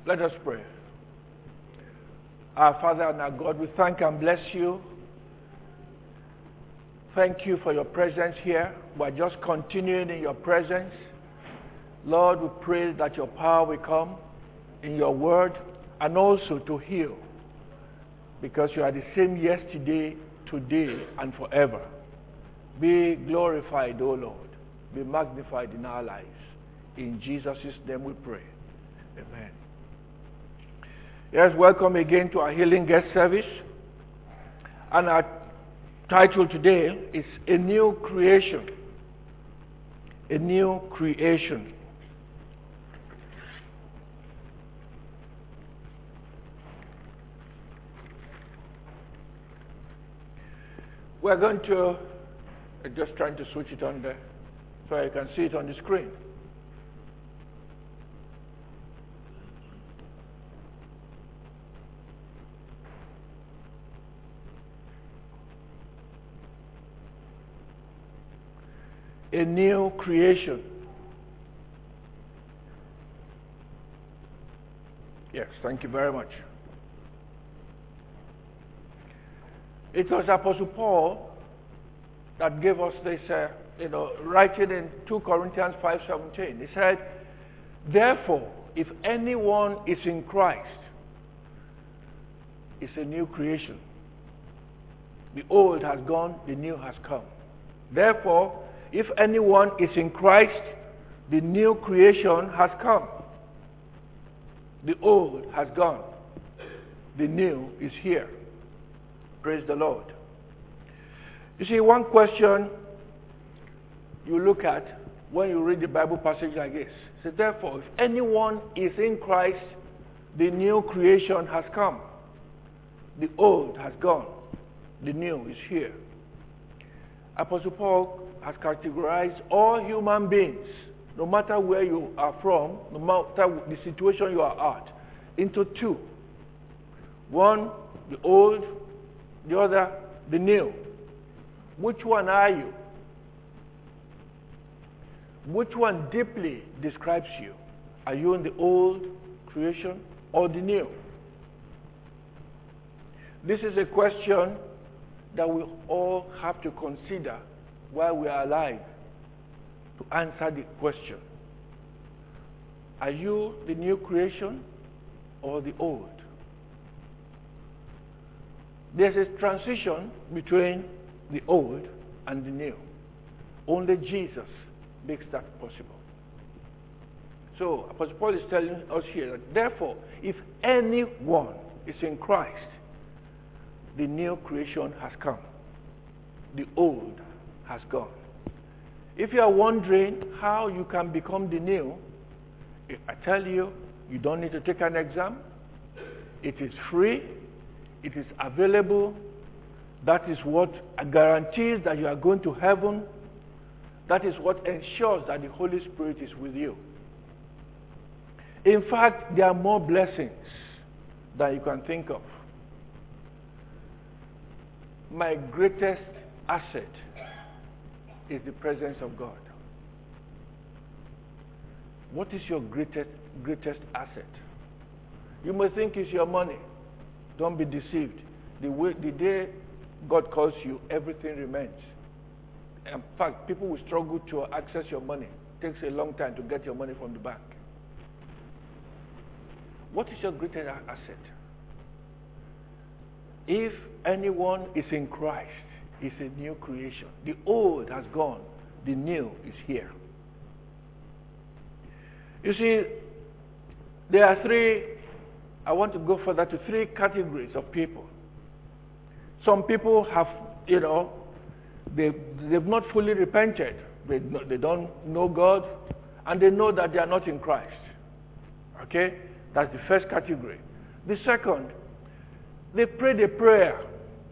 Let us pray. Our Father and our God, we thank and bless you. Thank you for your presence here. We're just continuing in your presence. Lord, we pray that your power will come in your word and also to heal, because you are the same yesterday, today, and forever. Be glorified, O Lord. Be magnified in our lives. In Jesus' name we pray. Amen. Yes, welcome again to our Healing Guest Service. And our title today is A New Creation. A New Creation. We're going to, just trying to switch it on there so you can see it on the screen. A new creation. Yes, thank you very much. It was Apostle Paul that gave us this, writing in 2 Corinthians 5:17. He said, therefore, if anyone is in Christ, it's a new creation. The old has gone, the new has come. Therefore, if anyone is in Christ, the new creation has come. The old has gone. The new is here. Praise the Lord. You see, one question you look at when you read the Bible passage like this. So therefore, if anyone is in Christ, the new creation has come. The old has gone. The new is here. Apostle Paul has categorized all human beings, no matter where you are from, no matter the situation you are at, into two. One, the old, the other, the new. Which one are you? Which one deeply describes you? Are you in the old creation or the new? This is a question that we all have to consider while we are alive to answer the question. Are you the new creation or the old? There's a transition between the old and the new. Only Jesus makes that possible. So, Apostle Paul is telling us here that, therefore, if anyone is in Christ, the new creation has come. The old has gone. If you are wondering how you can become the new, I tell you, you don't need to take an exam. It is free. It is available. That is what guarantees that you are going to heaven. That is what ensures that the Holy Spirit is with you. In fact, there are more blessings than you can think of. My greatest asset is the presence of God. What is your greatest asset? You may think it's your money. Don't be deceived. The day God calls you, everything remains. In fact, people will struggle to access your money. It takes a long time to get your money from the bank. What is your greatest asset? If anyone is in Christ, is a new creation. The old has gone. The new is here. You see, there are I want to go further to three categories of people. Some people have, they've not fully repented. They don't know God, and they know that they are not in Christ. Okay? That's the first category. The second, they prayed a prayer.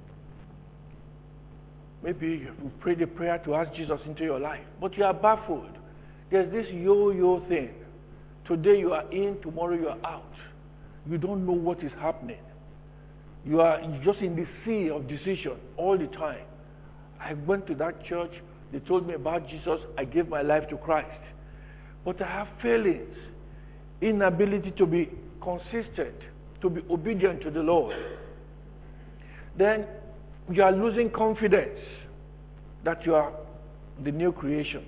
Maybe you prayed a prayer to ask Jesus into your life, but you are baffled. There's this yo-yo thing. Today you are in, tomorrow you are out. You don't know what is happening. You are just in the sea of decision all the time. I went to that church. They told me about Jesus. I gave my life to Christ. But I have failings, inability to be consistent, to be obedient to the Lord, then you are losing confidence that you are the new creation.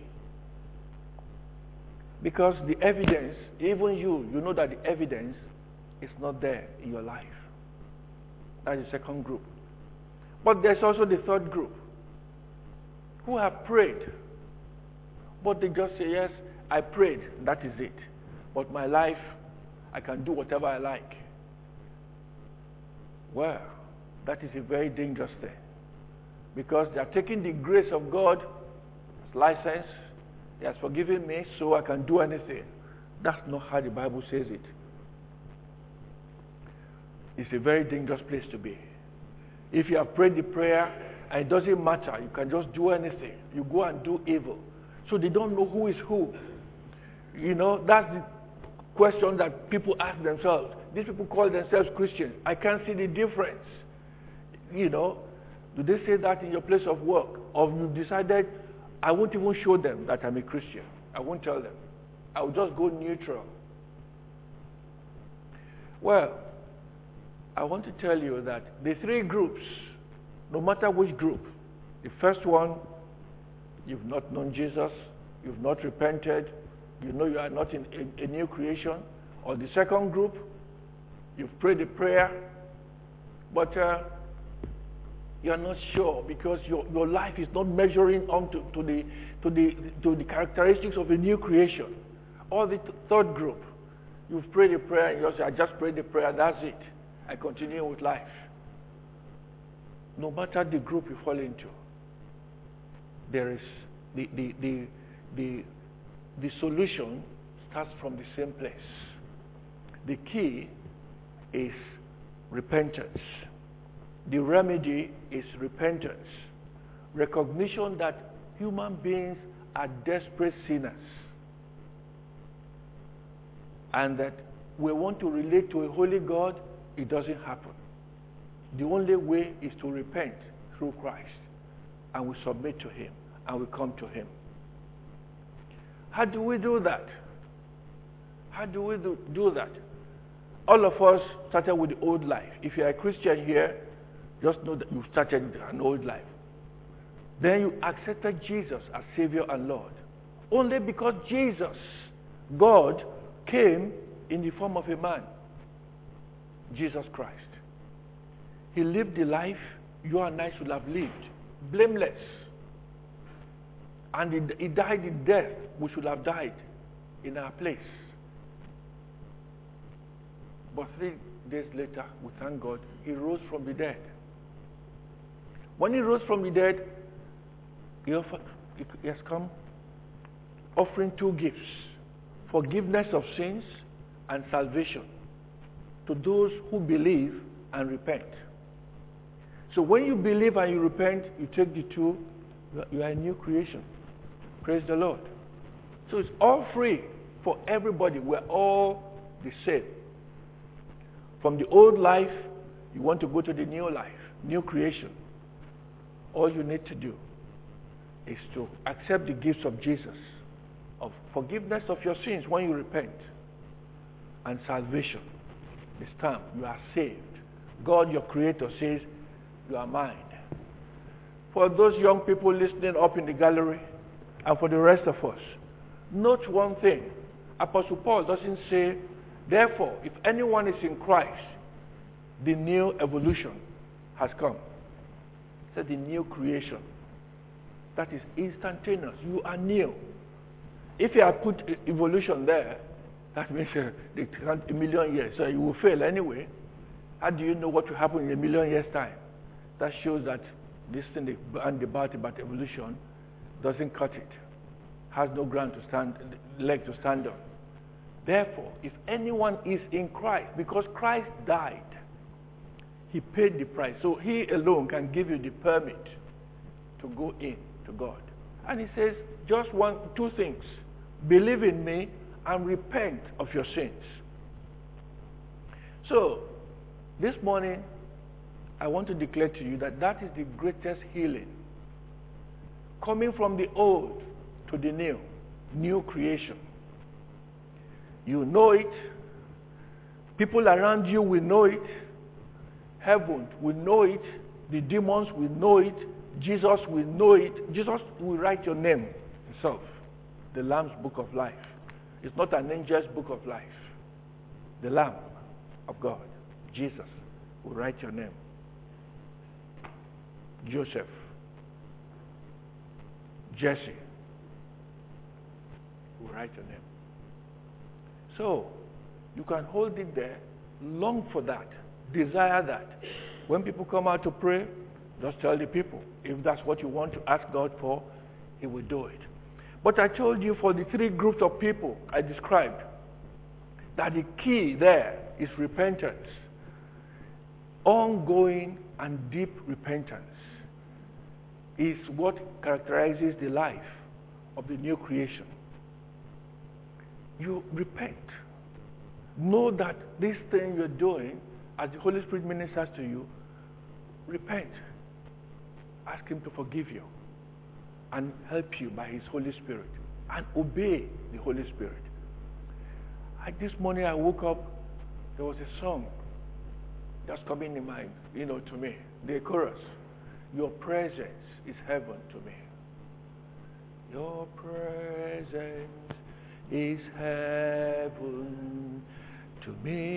Because the evidence, even you know that the evidence is not there in your life. That's the second group. But there's also the third group who have prayed, but they just say, yes, I prayed, that is it. But my life, I can do whatever I like. Well, that is a very dangerous thing. Because they are taking the grace of God as license. He has forgiven me, so I can do anything. That's not how the Bible says it. It's a very dangerous place to be. If you have prayed the prayer and it doesn't matter, you can just do anything. You go and do evil. So they don't know who is who. You know, that's the question that people ask themselves. These people call themselves Christians. I can't see the difference. You know, do they say that in your place of work? Or you decided, I won't even show them that I'm a Christian. I won't tell them. I will just go neutral. Well, I want to tell you that the three groups, no matter which group, the first one, you've not known Jesus, you've not repented, you know you are not in a new creation. Or the second group, you've prayed a prayer, but you are not sure because your life is not measuring up to the characteristics of a new creation. Or the third group, you've prayed a prayer and you say, I just prayed a prayer, that's it. I continue with life. No matter the group you fall into, there is the solution starts from the same place. The key is repentance. The remedy is repentance. Recognition that human beings are desperate sinners. And that we want to relate to a holy God, it doesn't happen. The only way is to repent through Christ. And we submit to Him. And we come to Him. How do we do that? How do we do that? All of us started with the old life. If you're a Christian here, just know that you started an old life. Then you accepted Jesus as Savior and Lord. Only because Jesus, God, came in the form of a man, Jesus Christ. He lived the life you and I should have lived, blameless. And he died the death we should have died in our place. But 3 days later, we thank God, He rose from the dead. When He rose from the dead, He has come offering 2 gifts: forgiveness of sins and salvation to those who believe and repent. So when you believe and you repent, you take the 2, you are a new creation. Praise the Lord. So it's all free for everybody. We're all the same. From the old life, you want to go to the new life, new creation. All you need to do is to accept the gifts of Jesus, of forgiveness of your sins when you repent, and salvation. This time, you are saved. God, your Creator, says, you are mine. For those young people listening up in the gallery, and for the rest of us, note one thing. Apostle Paul doesn't say, therefore, if anyone is in Christ, the new evolution has come. He said the new creation. That is instantaneous. You are new. If you have put evolution there, that means they count 1,000,000 years. So you will fail anyway. How do you know what will happen in 1,000,000 years' time? That shows that this thing they bandied about evolution doesn't cut it. Has no ground to stand, leg to stand on. Therefore, if anyone is in Christ, because Christ died, He paid the price. So He alone can give you the permit to go in to God. And He says, just 2 things. Believe in me and repent of your sins. So, this morning, I want to declare to you that that is the greatest healing. Coming from the old to the new creation. You know it, People around you will know it. Heaven will know it. The demons will know it. Jesus will know it. Jesus will write your name himself. The Lamb's book of life. It's not an angel's book of life. The Lamb of God, Jesus, will write your name. Joseph, Jesse, will write your name. So, you can hold it there, long for that, desire that. When people come out to pray, just tell the people. If that's what you want to ask God for, He will do it. But I told you for the three groups of people I described, that the key there is repentance. Ongoing and deep repentance is what characterizes the life of the new creation. You repent. Know that this thing you're doing, as the Holy Spirit ministers to you, repent. Ask Him to forgive you and help you by His Holy Spirit, and obey the Holy Spirit. This morning I woke up, there was a song that's coming in mind, to me. The chorus. Your presence is heaven to me. Your presence is heaven to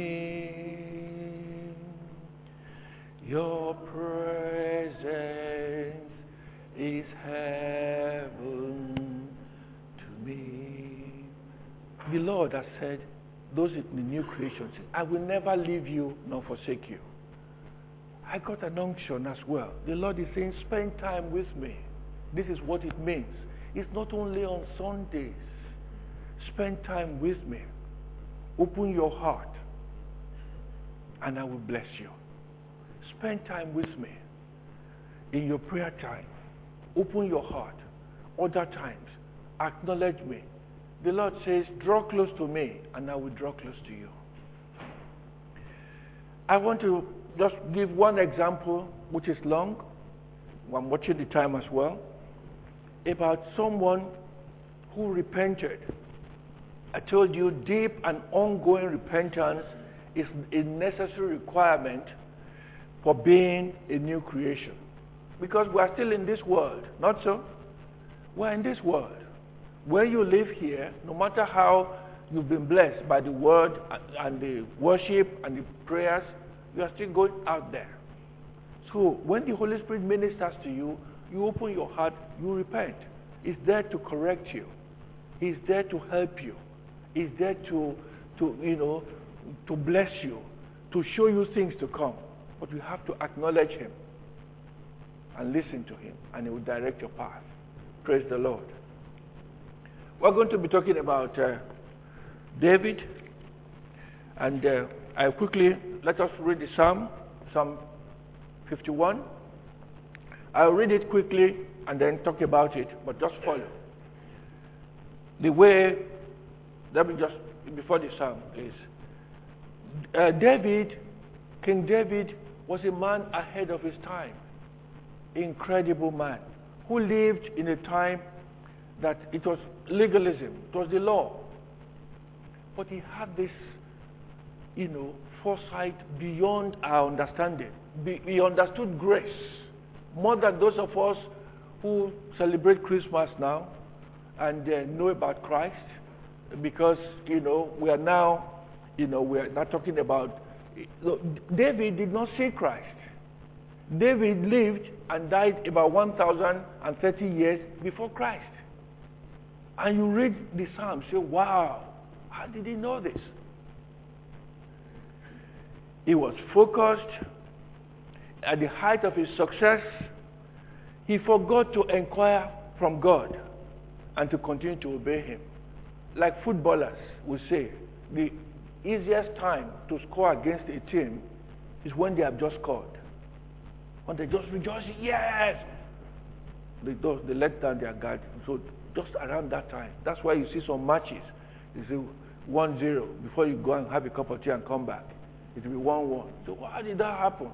me. Your presence is heaven to me. The Lord has said, those in the new creation, I will never leave you nor forsake you. I got an unction as well. The Lord is saying, spend time with me. This is what it means. It's not only on Sundays. Spend time with me. Open your heart, and I will bless you. Spend time with me in your prayer time. Open your heart. Other times, acknowledge me. The Lord says, draw close to me, and I will draw close to you. I want to just give one example, which is long. I'm watching the time as well. About someone who repented. I told you deep and ongoing repentance is a necessary requirement for being a new creation. Because we are still in this world, not so? We're in this world. Where you live here, no matter how you've been blessed by the word and the worship and the prayers, you are still going out there. So when the Holy Spirit ministers to you, you open your heart, you repent. He's there to correct you. He's there to help you. He's there to bless you, to show you things to come. But you have to acknowledge Him and listen to Him, and He will direct your path. Praise the Lord. We're going to be talking about David, and I quickly, let us read the Psalm 51. I'll read it quickly and then talk about it, but just follow. The way, let me just, before the Psalm, please. King David was a man ahead of his time. Incredible man who lived in a time that it was legalism, it was the law. But he had this, foresight beyond our understanding. He understood grace more than those of us who celebrate Christmas now and know about Christ, because, we are now, we are not talking about, David did not see Christ. David lived and died about 1,030 years before Christ. And you read the Psalms, say, wow, how did he know this? He was focused. At the height of his success, he forgot to inquire from God and to continue to obey Him. Like footballers will say, the easiest time to score against a team is when they have just scored. When they just rejoice, yes! They let down their guard. So just around that time, that's why you see some matches. You see 1-0 before you go and have a cup of tea and come back. It will be 1-1. So how did that happen?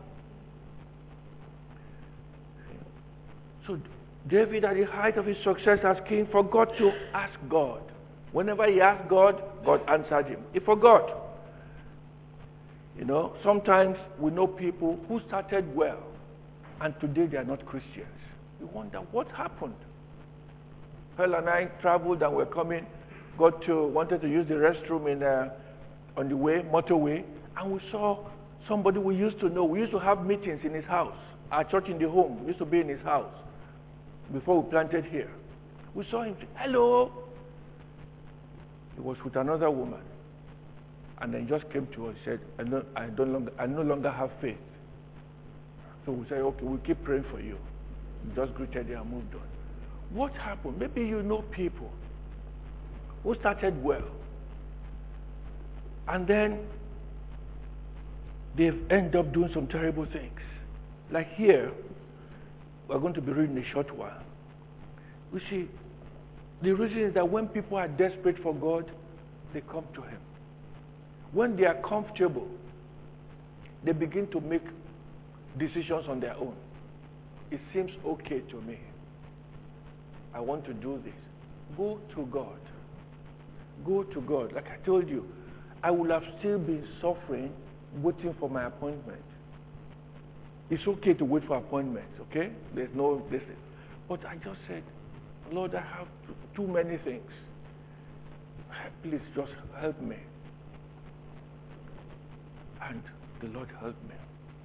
So David, at the height of his success as king, forgot to ask God. Whenever he asked God, God answered him. He forgot. Sometimes we know people who started well, and today they are not Christians. We wonder what happened. Pearl and I traveled and were coming, wanted to use the restroom on the motorway, and we saw somebody we used to know. We used to have meetings in his house. Our church in the home used to be in his house before we planted here. We saw him say, hello. He was with another woman. And then he just came to us and said, I no longer have faith. So we said, okay, we'll keep praying for you. We just greeted him and moved on. What happened? Maybe you know people who started well. And then they've ended up doing some terrible things. Like here, we're going to be reading a short while. We see, the reason is that when people are desperate for God, they come to Him. When they are comfortable, they begin to make decisions on their own. It seems okay to me. I want to do this. Go to God. Go to God. Like I told you, I would have still been suffering, waiting for my appointment. It's okay to wait for appointments, okay? There's no blessing. But I just said, Lord, I have too many things. Please just help me. And the Lord helped me.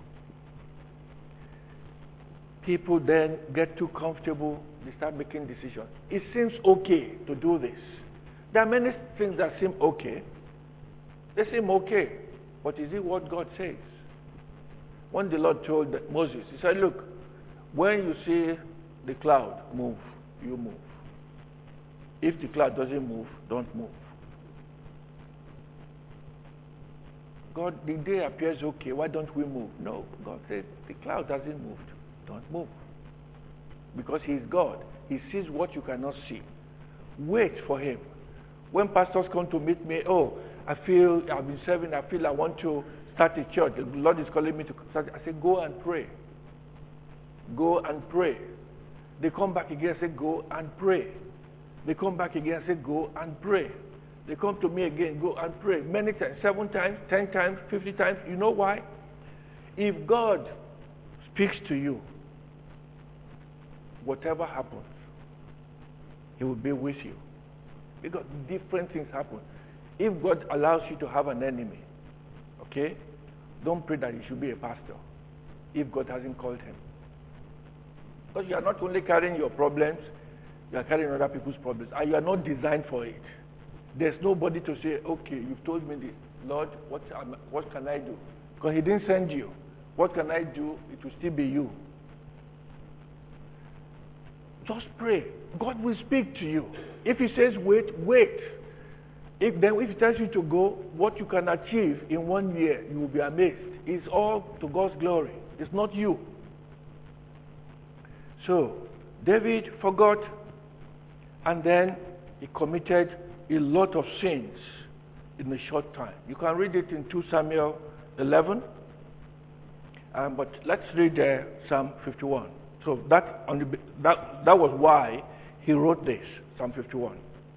People then get too comfortable. They start making decisions. It seems okay to do this. There are many things that seem okay. They seem okay. But is it what God says? When the Lord told Moses, He said, look, when you see the cloud move, you move. If the cloud doesn't move, don't move. God, the day appears okay, why don't we move? No, God said, the cloud hasn't moved. Don't move. Because He is God. He sees what you cannot see. Wait for Him. When pastors come to meet me, I've been serving, I feel I want to start a church. The Lord is calling me to start. I say, go and pray. Go and pray. They come back again and say, go and pray. They come back again and say, go and pray. They come to me again, go and pray. Many times, 7 times, 10 times, 50 times. You know why? If God speaks to you, whatever happens, He will be with you. Because different things happen. If God allows you to have an enemy, okay, don't pray that he should be a pastor if God hasn't called him. Because you are not only carrying your problems, you are carrying other people's problems. And you are not designed for it. There's nobody to say, okay, you've told me this. Lord, what can I do? Because He didn't send you. What can I do? It will still be you. Just pray. God will speak to you. If He says wait, wait. If He tells you to go, what you can achieve in 1 year, you will be amazed. It's all to God's glory. It's not you. So, David forgot, and then he committed a lot of sins in a short time. You can read it in 2 Samuel 11, but let's read Psalm 51. So that was why he wrote this, Psalm 51.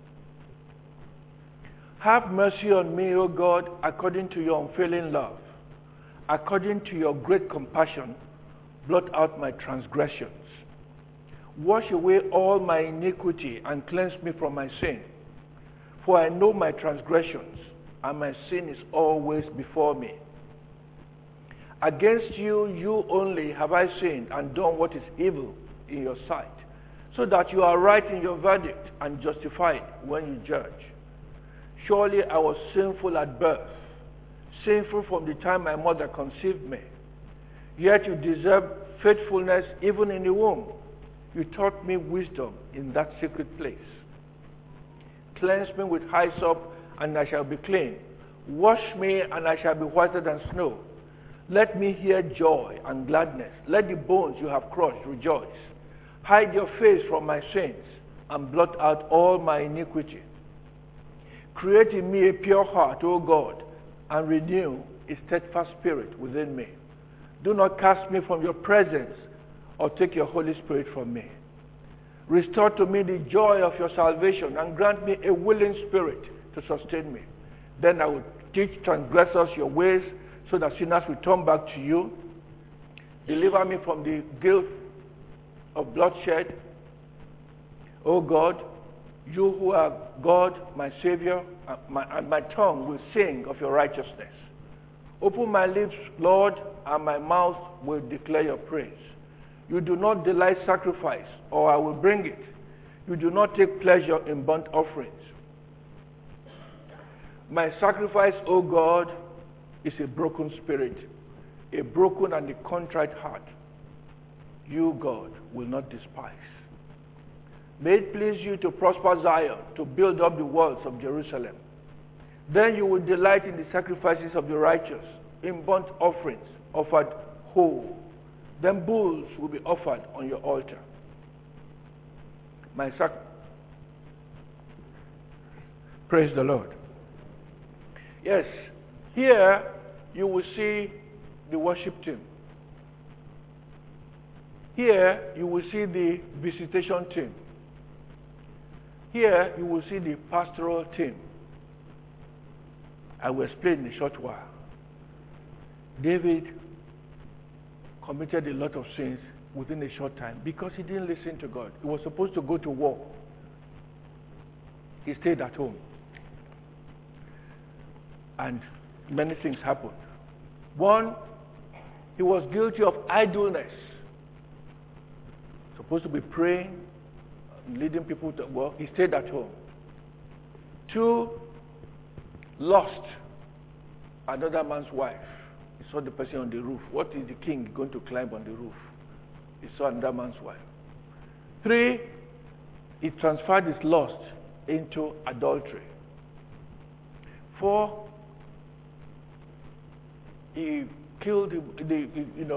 Have mercy on me, O God, according to your unfailing love. According to your great compassion, blot out my transgressions. Wash away all my iniquity and cleanse me from my sin. For I know my transgressions, and my sin is always before me. Against you, you only have I sinned and done what is evil in your sight, so that you are right in your verdict and justified when you judge. Surely I was sinful at birth, sinful from the time my mother conceived me. Yet you deserve faithfulness even in the womb. You taught me wisdom in that secret place. Cleanse me with hyssop, and I shall be clean. Wash me, and I shall be whiter than snow. Let me hear joy and gladness. Let the bones you have crushed rejoice. Hide your face from my sins, and blot out all my iniquity. Create in me a pure heart, O God, and renew a steadfast spirit within me. Do not cast me from your presence, or take your Holy Spirit from me. Restore to me the joy of your salvation, and grant me a willing spirit to sustain me. Then I will teach transgressors your ways, so that sinners will turn back to you. Deliver me from the guilt of bloodshed. O God, you who are God, my Savior, and my tongue will sing of your righteousness. Open my lips, Lord, and my mouth will declare your praise. You do not delight sacrifice, or I will bring it. You do not take pleasure in burnt offerings. My sacrifice, O God, is a broken spirit, a broken and a contrite heart. You, God, will not despise. May it please you to prosper Zion, to build up the walls of Jerusalem. Then you will delight in the sacrifices of the righteous, in burnt offerings offered whole. Then bulls will be offered on your altar. Praise the Lord. Yes, here you will see the worship team. Here you will see the visitation team. Here you will see the pastoral team. I will explain in a short while. David committed a lot of sins within a short time because he didn't listen to God. He was supposed to go to war. He stayed at home. And many things happened. One, he was guilty of idleness. Supposed to be praying, leading people to work. He stayed at home. Two, lost another man's wife. He saw the person on the roof. What is the king going to climb on the roof? He saw another man's wife. Three, he transferred his lust into adultery. Four, he killed the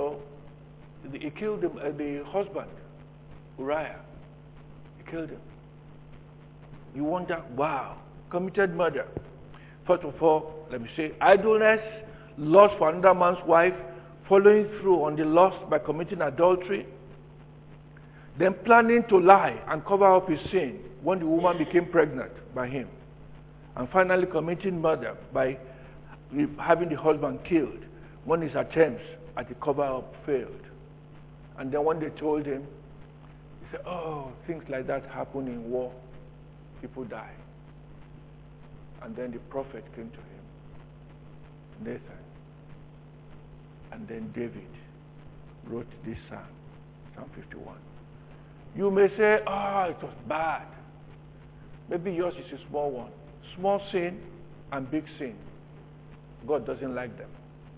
husband, Uriah. He killed him. You wonder, wow, committed murder. First of all, let me say, idleness, lust for another man's wife, following through on the lust by committing adultery, then planning to lie and cover up his sin when the woman became pregnant by him, and finally committing murder by having the husband killed when his attempts at the cover-up failed. And then when they told him, he said, oh, things like that happen in war. People die. And then the prophet came to him, Nathan. And then David wrote this psalm, Psalm 51. You may say, it was bad. Maybe yours is a small one. Small sin and big sin. God doesn't like them.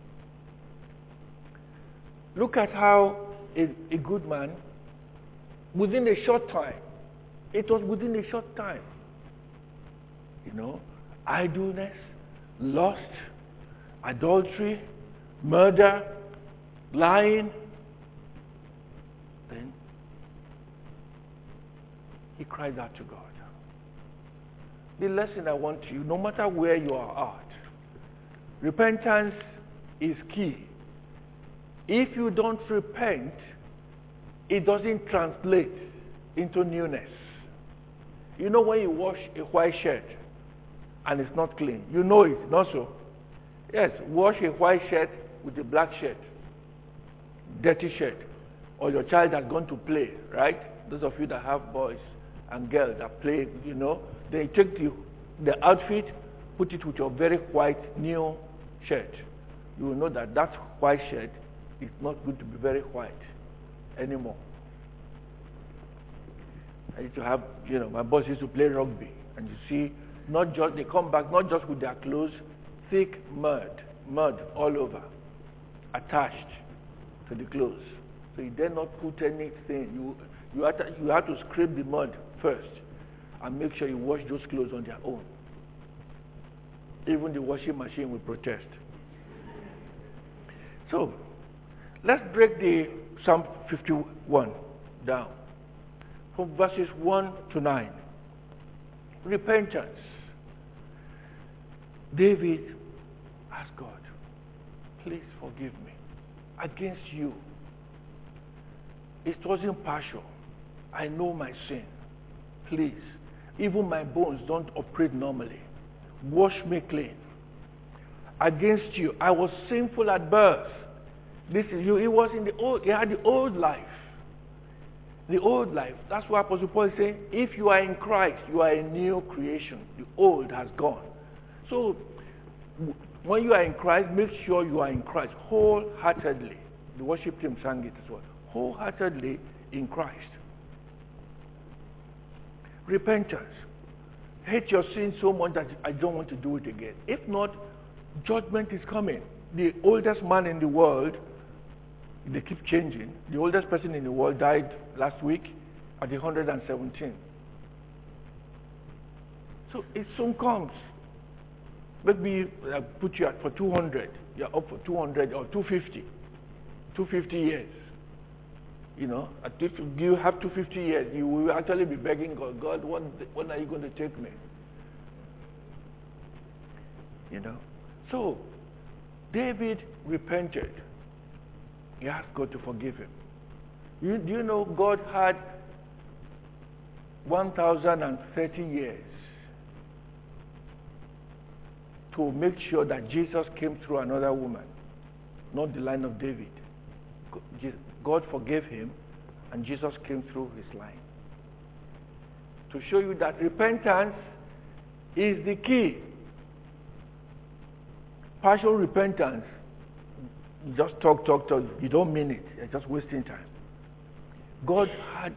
Look at how a good man, within a short time, it was within a short time, idleness, lust, adultery, murder, lying. Then he cried out to God. The lesson I want you, no matter where you are at, repentance is key. If you don't repent, it doesn't translate into newness. You know when you wash a white shirt and it's not clean, you know it, not so? Yes, wash a white shirt with a black shirt, dirty shirt, or your child has gone to play, right? Those of you that have boys and girls that play, they take the outfit, put it with your very white new shirt. You will know that that white shirt is not going to be very white anymore. I used to have, my boys used to play rugby, and you see, they come back not just with their clothes, thick mud all over, attached to the clothes. So you dare not put anything. You have to scrape the mud first and make sure you wash those clothes on their own. Even the washing machine will protest. So, let's break the Psalm 51 down from verses 1 to 9. Repentance. David asked God, please forgive me against you. It wasn't partial. I know my sin. Please, even my bones don't operate normally. Wash me clean. against you. I was sinful at birth. This is you. He was in the old. He had the old life. The old life. That's why Apostle Paul is saying, if you are in Christ, you are a new creation. The old has gone. So, when you are in Christ, make sure you are in Christ wholeheartedly. The worship team sang it as well. Wholeheartedly in Christ. Repentance. Hate your sin so much that I don't want to do it again. If not, judgment is coming. The oldest man in the world, they keep changing. The oldest person in the world died last week at 117. So it soon comes. Maybe put you at for 200. You're up for 200 or 250. 250 years. You know, if you have 250 years, you will actually be begging God, when are you going to take me? You know. So, David repented. He asked God to forgive him. Do you know God had 1,030 years to make sure that Jesus came through another woman, not the line of David. God forgave him, and Jesus came through his line. To show you that repentance is the key. Partial repentance, you just talk, you don't mean it, you're just wasting time. God had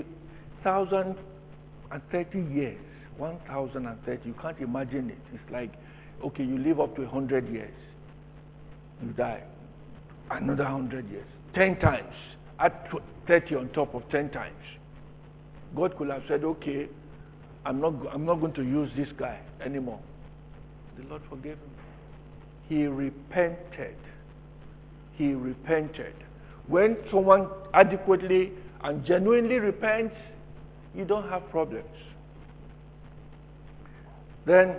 1,030 years, 1,030, you can't imagine it. It's like, okay, you live up to 100 years, you die, another 100 years, 10 times, add 30 on top of 10 times. God could have said, okay, I'm not going to use this guy anymore. The Lord forgave him. He repented. He repented. When someone adequately and genuinely repents, you don't have problems. Then,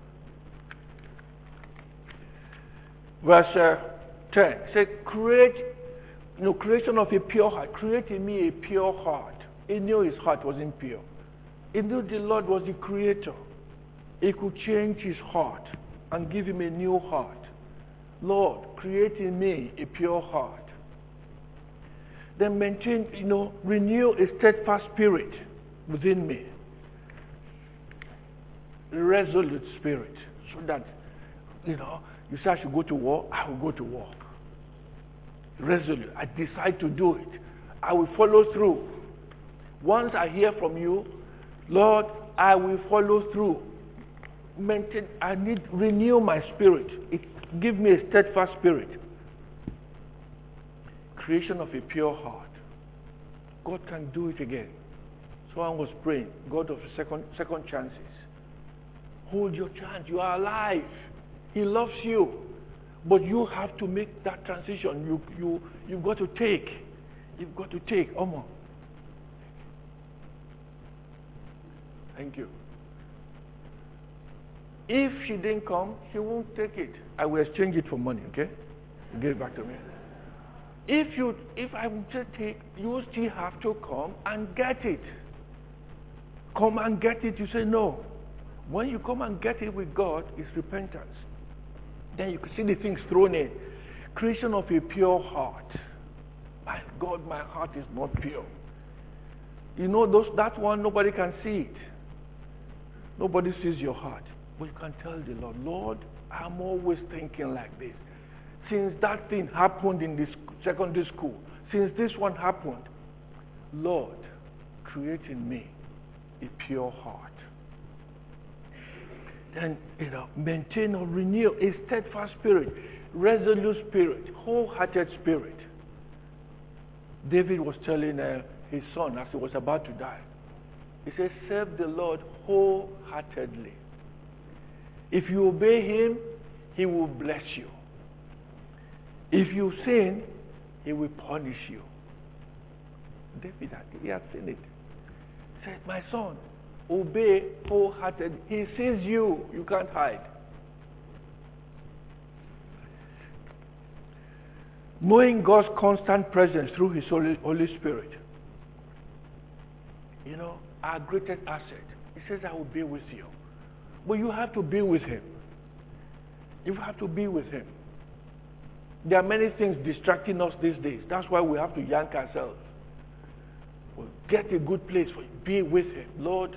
verse 10 says, creation of a pure heart. Create in me a pure heart. He knew his heart wasn't pure. He knew the Lord was the creator. He could change his heart and give him a new heart. Lord, create in me a pure heart. Then maintain, renew a steadfast spirit within me. A resolute spirit. So that, you say I should go to war, I will go to war. Resolute. I decide to do it. I will follow through. Once I hear from you, Lord, I will follow through. Renew my spirit. Give me a steadfast spirit. Creation of a pure heart. God can do it again. Someone was praying, God of second chances. Hold your chance. You are alive. He loves you. But you have to make that transition. You've got to take. You've got to take. Omar. Thank you. If she didn't come, she won't take it. I will exchange it for money, okay? You give it back to me. If I would just take, you still have to come and get it. Come and get it. You say no. When you come and get it with God, it's repentance. Then you can see the things thrown in. Creation of a pure heart. My God, my heart is not pure. That one, nobody can see it. Nobody sees your heart. But you can tell the Lord, Lord, I'm always thinking like this. Since that thing happened in this secondary school, since this one happened, Lord, create in me a pure heart. Then, maintain or renew a steadfast spirit, resolute spirit, wholehearted spirit. David was telling his son as he was about to die, he said, serve the Lord wholeheartedly. If you obey him, he will bless you. If you sin, he will punish you. David, he had seen it. He said, my son, obey wholeheartedly. He sees you. You can't hide. Knowing God's constant presence through his Holy Spirit. Our greatest asset. He says, I will be with you. But you have to be with him. You have to be with him. There are many things distracting us these days. That's why we have to yank ourselves. We'll get a good place for you. Be with him. Lord,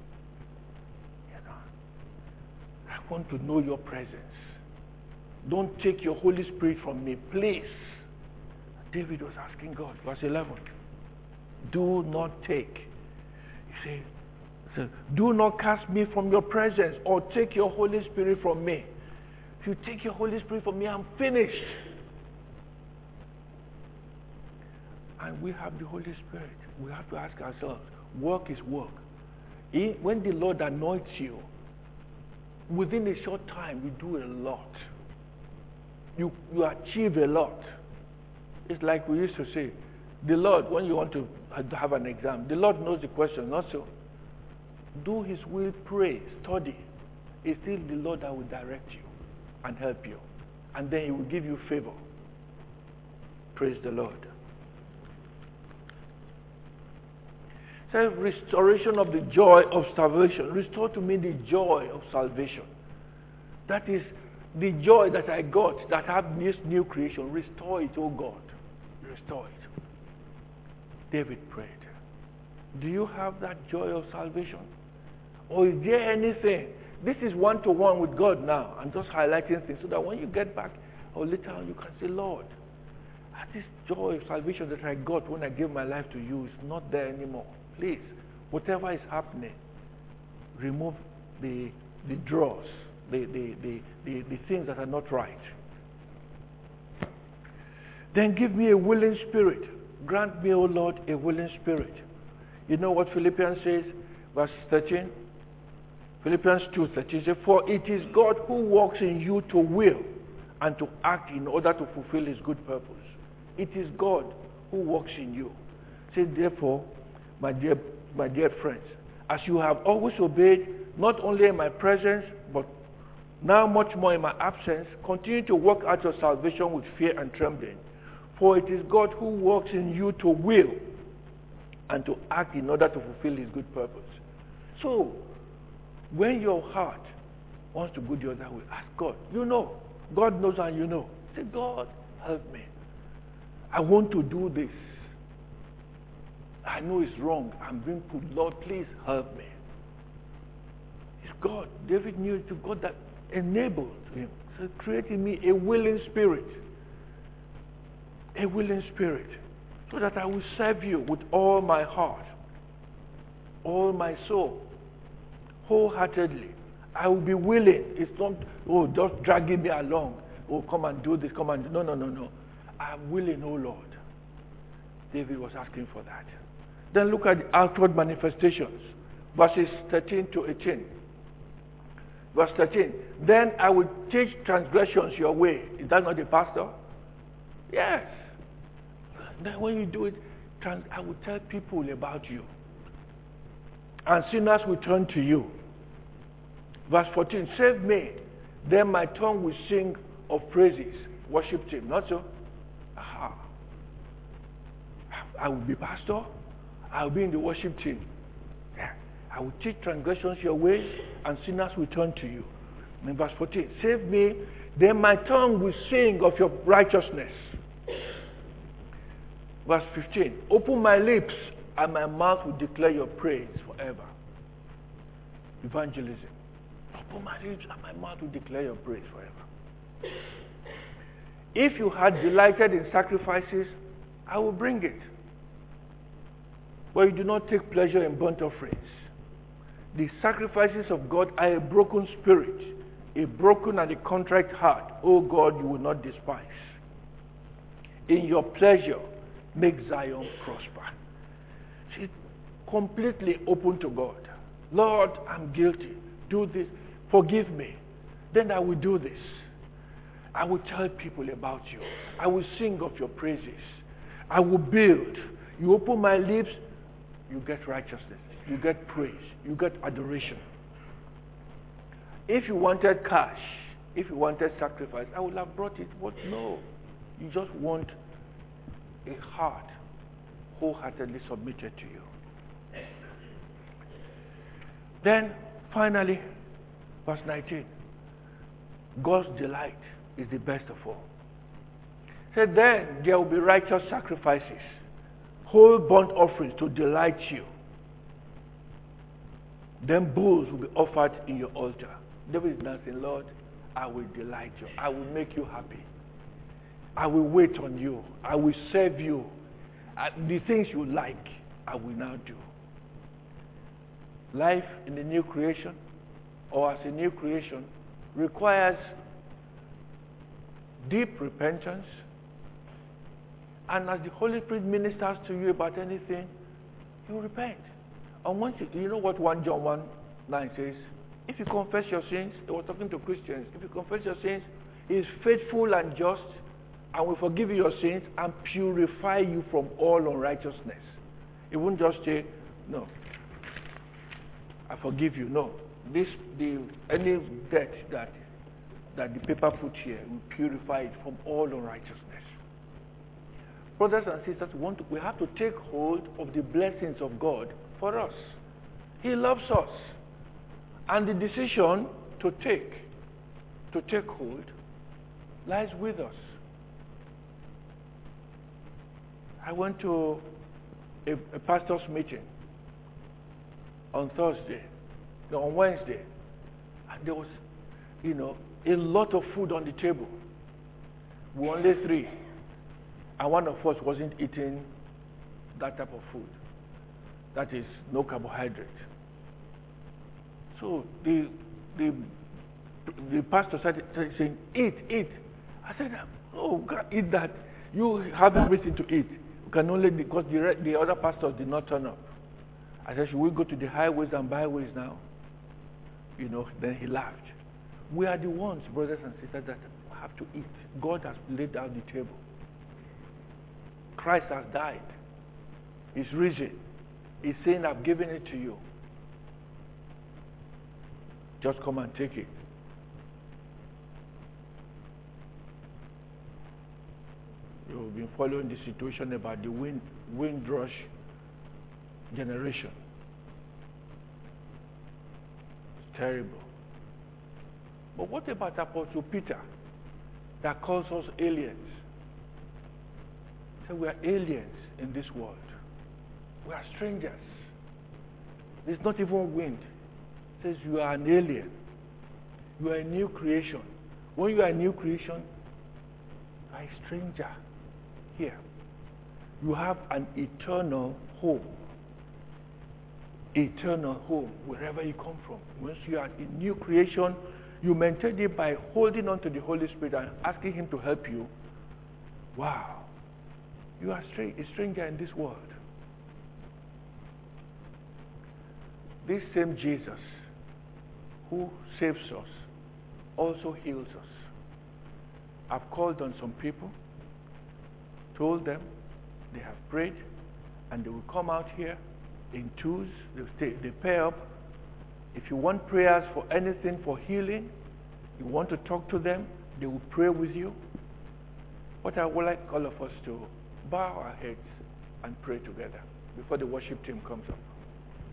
I want to know your presence. Don't take your Holy Spirit from me, please. David was asking God, verse 11. Do not take. You say, do not cast me from your presence or take your Holy Spirit from me. If you take your Holy Spirit from me, I'm finished. And we have the Holy Spirit. We have to ask ourselves, work is work. When the Lord anoints you, within a short time, you do a lot. You achieve a lot. It's like we used to say, the Lord, when you want to have an exam, the Lord knows the question, not so. Do his will, pray, study. It's still the Lord that will direct you and help you. And then he will give you favor. Praise the Lord. So restoration of the joy of salvation. Restore to me the joy of salvation. That is the joy that I got, that I have this new creation. Restore it, oh God. Restore it. David prayed. Do you have that joy of salvation? Or is there anything? This is one-to-one with God now. I'm just highlighting things so that when you get back or later on you can say, Lord, this joy of salvation that I got when I gave my life to you is not there anymore. Please, whatever is happening, remove the dross, the things that are not right. Then give me a willing spirit. Grant me, O Lord, a willing spirit. You know what Philippians says, verse 13? Philippians 2:13 says, for it is God who works in you to will and to act in order to fulfill his good purpose. It is God who works in you. Say, therefore, my dear friends, as you have always obeyed, not only in my presence, but now much more in my absence, continue to work out your salvation with fear and trembling. For it is God who works in you to will and to act in order to fulfill his good purpose. So, when your heart wants to go the other way, ask God. You know. God knows and you know. Say, God, help me. I want to do this. I know it's wrong. I'm being put. Lord, please help me. It's God. David knew it to God that enabled him. So create in me a willing spirit. A willing spirit. So that I will serve you with all my heart. All my soul. Wholeheartedly. I will be willing. It's not, just dragging me along. Come and do this. Come and do. No. I'm willing, oh Lord. David was asking for that. Then look at the outward manifestations. Verses 13 to 18. Verse 13. Then I will teach transgressions your way. Is that not the pastor? Yes. Then when you do it, I will tell people about you. And sinners will turn to you. Verse 14. Save me. Then my tongue will sing of praises. Worship him. Not so? Aha. I will be pastor. I will be in the worship team. Yeah. I will teach transgressions your ways, and sinners will turn to you. In verse 14, save me, then my tongue will sing of your righteousness. Verse 15, open my lips, and my mouth will declare your praise forever. Evangelism. Open my lips, and my mouth will declare your praise forever. If you had delighted in sacrifices, I will bring it. But you do not take pleasure in burnt offerings. The sacrifices of God are a broken spirit, a broken and a contrite heart. O God, you will not despise. In your pleasure, make Zion prosper. See, completely open to God. Lord, I'm guilty. Do this. Forgive me. Then I will do this. I will tell people about you. I will sing of your praises. I will build. You open my lips, you get righteousness. You get praise. You get adoration. If you wanted cash, if you wanted sacrifice, I would have brought it. But no. You just want a heart wholeheartedly submitted to you. Then, finally, verse 19. God's delight is the best of all. Say, then there will be righteous sacrifices, whole burnt offerings to delight you. Then bulls will be offered in your altar. David is now saying, Lord, I will delight you. I will make you happy. I will wait on you. I will serve you. The things you like, I will now do. Life in the new creation, or as a new creation, requires deep repentance. And as the Holy Spirit ministers to you about anything, you repent. And once you know what 1 John 1:9 says? If you confess your sins, they were talking to Christians, if you confess your sins, He is faithful and just and will forgive you your sins and purify you from all unrighteousness. He won't just say, no, I forgive you. No. Any debt that the paper put here will purify it from all unrighteousness. Brothers and sisters, we have to take hold of the blessings of God for us. He loves us. And the decision to take hold lies with us. I went to a pastor's meeting on Wednesday, and there was, a lot of food on the table. We were only 3, and one of us wasn't eating that type of food. That is no carbohydrate. So the pastor started saying, eat. I said, oh, God, eat that. You have everything to eat. You can only, because the other pastors did not turn up. I said, should we go to the highways and byways now? Then he laughed. We are the ones, brothers and sisters, that have to eat. God has laid out the table. Christ has died. He's risen. He's saying, I've given it to you. Just come and take it. You've been following the situation about the Windrush generation. It's terrible. But what about Apostle Peter that calls us aliens? So we are aliens in this world. We are strangers. There's not even wind. It says you are an alien. You are a new creation. When you are a new creation, you are a stranger here. You have an eternal home. Eternal home, wherever you come from. Once you are a new creation, you maintain it by holding on to the Holy Spirit and asking Him to help you. Wow. You are a stranger in this world. This same Jesus who saves us also heals us. I've called on some people, told them they have prayed, and they will come out here in twos. They pair up. If you want prayers for anything, for healing, you want to talk to them, they will pray with you. But I would like all of us to bow our heads and pray together before the worship team comes up.